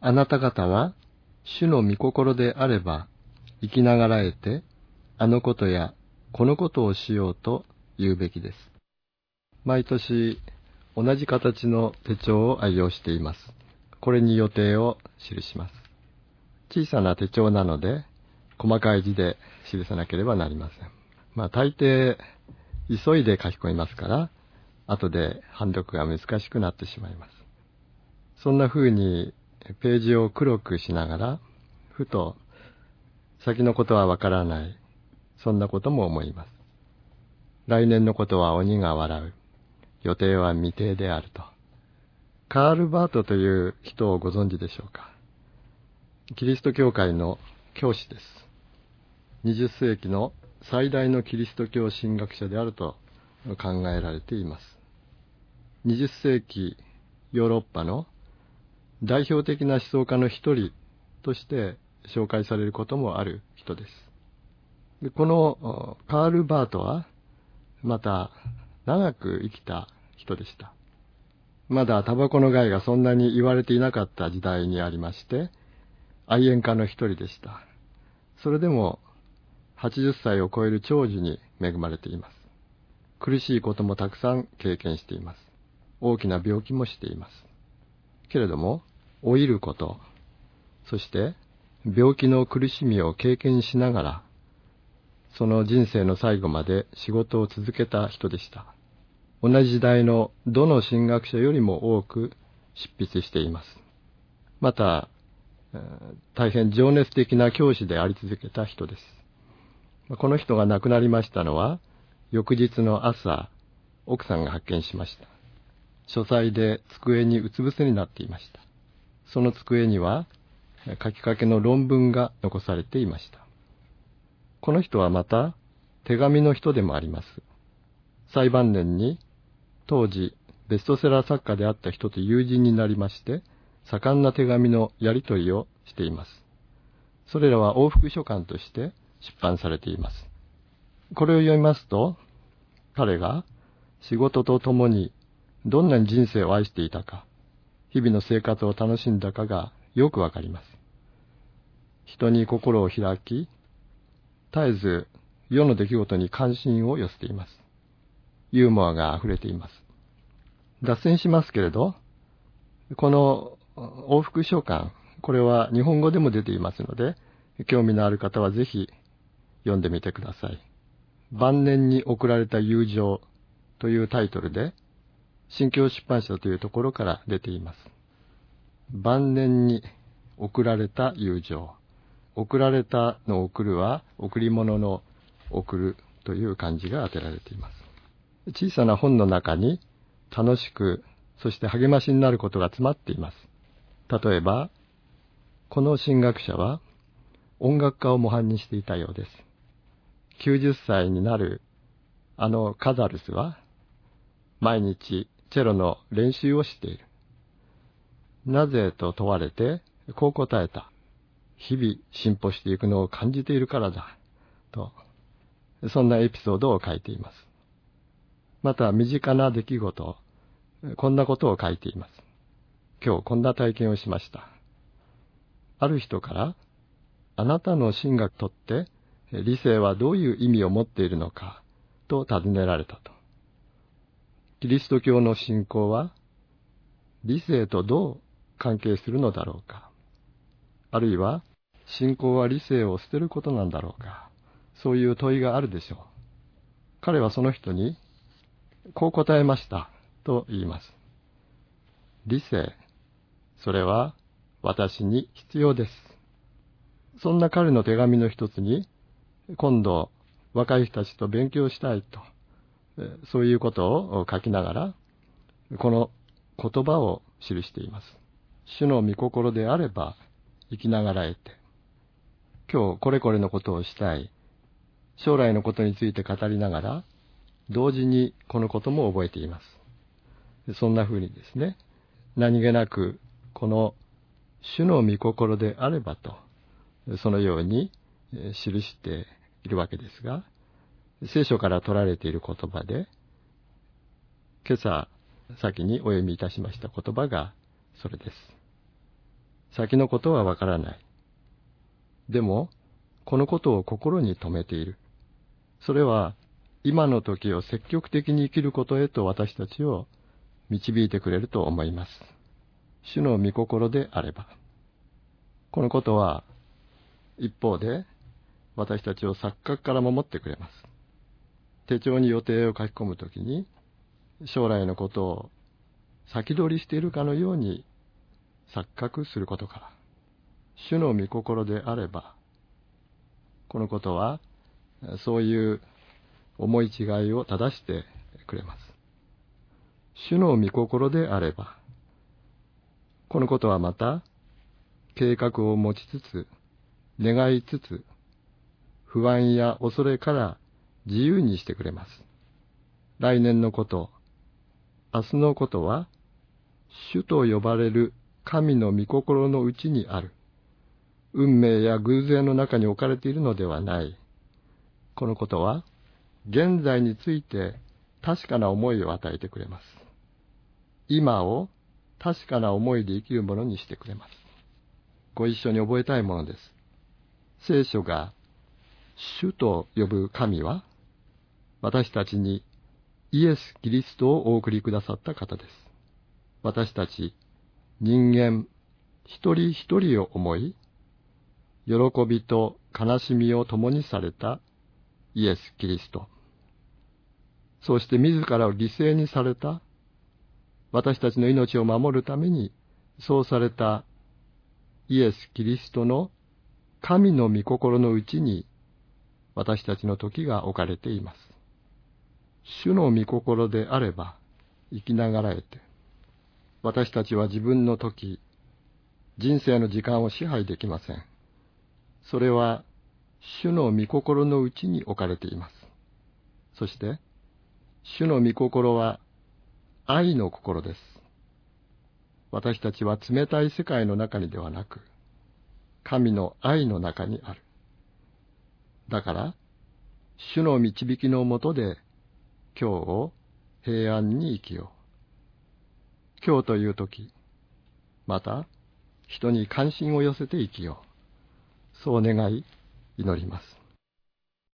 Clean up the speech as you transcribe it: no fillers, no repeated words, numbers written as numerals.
あなた方は主の御心であれば生きながらえて、あのことやこのことをしようと言うべきです。毎年同じ形の手帳を愛用しています。これに予定を記します。小さな手帳なので細かい字で記さなければなりません。大抵急いで書き込みますから、後で判読が難しくなってしまいます。そんな風にページを黒くしながら、ふと先のことはわからない、そんなことも思います。来年のことは鬼が笑う、予定は未定であると。カール・バートという人をご存知でしょうか。キリスト教会の教師です。20世紀の最大のキリスト教神学者であると考えられています。20世紀ヨーロッパの代表的な思想家の一人として紹介されることもある人です。で、このカール・バートはまた長く生きた人でした。まだタバコの害がそんなに言われていなかった時代にありまして、愛煙家の一人でした。それでも80歳を超える長寿に恵まれています。苦しいこともたくさん経験しています。大きな病気もしています。けれども、老いること、そして病気の苦しみを経験しながら、その人生の最後まで仕事を続けた人でした。同じ時代のどの神学者よりも多く執筆しています。また、大変情熱的な教師であり続けた人です。この人が亡くなりましたのは、翌日の朝、奥さんが発見しました。書斎で机にうつ伏せになっていました。その机には、書きかけの論文が残されていました。この人はまた、手紙の人でもあります。最晩年に、当時、ベストセラー作家であった人と友人になりまして、盛んな手紙のやり取りをしています。それらは往復書簡として出版されています。これを読みますと、彼が仕事とともにどんなに人生を愛していたか、日々の生活を楽しんだかがよくわかります。人に心を開き、絶えず世の出来事に関心を寄せています。ユーモアが溢れています。脱線しますけれど、この往復書簡、これは日本語でも出ていますので、興味のある方はぜひ読んでみてください。晩年に送られた友情というタイトルで、新京出版社というところから出ています。晩年に送られた友情。送られたの送るは、贈り物の送るという漢字が当てられています。小さな本の中に楽しく、そして励ましになることが詰まっています。例えば、この神学者は音楽家を模範にしていたようです。90歳になるあのカザルスは、毎日チェロの練習をしている。なぜと問われて、こう答えた。日々進歩していくのを感じているからだ。と、そんなエピソードを書いています。また、身近な出来事、こんなことを書いています。今日こんな体験をしました。ある人から、あなたの神学にとって理性はどういう意味を持っているのかと尋ねられたと。キリスト教の信仰は理性とどう関係するのだろうか。あるいは信仰は理性を捨てることなんだろうか。そういう問いがあるでしょう。彼はその人にこう答えましたと言います。理性、それは私に必要です。そんな彼の手紙の一つに、今度若い人たちと勉強したいと、そういうことを書きながら、この言葉を記しています。主の御心であれば生きながらえて、今日これこれのことをしたい、将来のことについて語りながら、同時にこのことも覚えています。そんな風にですね、何気なくこの主の御心であればと、そのように記しているわけですが、聖書から取られている言葉で、今朝先にお読みいたしました言葉がそれです。 先のことはわからない。でも、このことを心に留めている。それは、今の時を積極的に生きることへと私たちを導いてくれると思います。主の御心であれば。このことは、一方で、私たちを錯覚から守ってくれます。手帳に予定を書き込むときに、将来のことを先取りしているかのように錯覚することから、主の御心であれば、このことは、そういう思い違いを正してくれます。主の御心であれば、このことはまた、計画を持ちつつ、願いつつ、不安や恐れから自由にしてくれます。来年のこと、明日のことは、主と呼ばれる神の御心のうちにある。運命や偶然の中に置かれているのではない。このことは、現在について確かな思いを与えてくれます。今を確かな思いで生きるものにしてくれます。ご一緒に覚えたいものです。聖書が主と呼ぶ神は、私たちにイエス・キリストをお送りくださった方です。私たち人間一人一人を思い、喜びと悲しみを共にされたイエス・キリスト。そして自らを犠牲にされた、私たちの命を守るためにそうされたイエス・キリストの神の御心のうちに私たちの時が置かれています。主の御心であれば生きながらえて、私たちは自分の時、人生の時間を支配できません。それは主の御心のうちに置かれています。そして、主の御心は愛の心です。私たちは冷たい世界の中にではなく、神の愛の中にある。だから、主の導きのもとで、今日を平安に生きよう。今日という時、また人に関心を寄せて生きよう。そう願い、祈ります。